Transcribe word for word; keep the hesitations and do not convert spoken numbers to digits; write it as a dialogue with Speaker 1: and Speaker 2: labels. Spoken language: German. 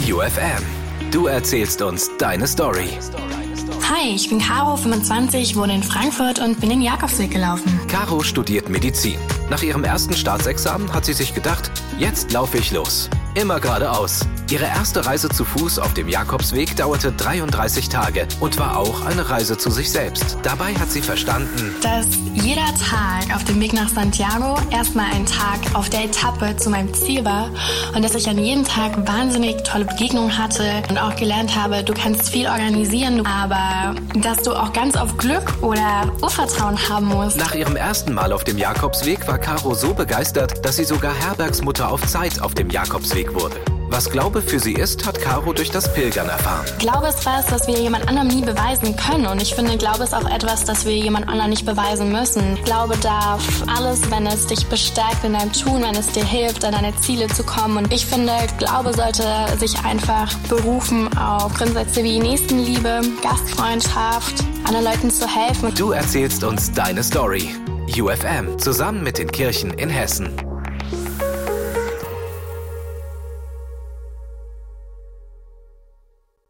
Speaker 1: U F M. Du erzählst uns deine Story.
Speaker 2: Hi, ich bin Caro, fünfundzwanzig, wohne in Frankfurt und bin den Jakobsweg gelaufen.
Speaker 1: Caro studiert Medizin. Nach ihrem ersten Staatsexamen hat sie sich gedacht, jetzt laufe ich los. Immer geradeaus. Ihre erste Reise zu Fuß auf dem Jakobsweg dauerte dreiunddreißig Tage und war auch eine Reise zu sich selbst. Dabei hat sie verstanden,
Speaker 2: dass jeder Tag auf dem Weg nach Santiago erstmal ein Tag auf der Etappe zu meinem Ziel war und dass ich an jedem Tag wahnsinnig tolle Begegnungen hatte und auch gelernt habe, du kannst viel organisieren, aber dass du auch ganz auf Glück oder Urvertrauen haben musst.
Speaker 1: Nach ihrem ersten Mal auf dem Jakobsweg war Caro so begeistert, dass sie sogar Herbergsmutter auf Zeit auf dem Jakobsweg wurde. Was Glaube für sie ist, hat Caro durch das Pilgern erfahren.
Speaker 2: Glaube ist was, das wir jemand anderem nie beweisen können. Und ich finde, Glaube ist auch etwas, das wir jemand anderem nicht beweisen müssen. Glaube darf alles, wenn es dich bestärkt in deinem Tun, wenn es dir hilft, an deine Ziele zu kommen. Und ich finde, Glaube sollte sich einfach berufen auf Grundsätze wie Nächstenliebe, Gastfreundschaft, anderen Leuten zu helfen.
Speaker 1: Du erzählst uns deine Story. U F M, zusammen mit den Kirchen in Hessen.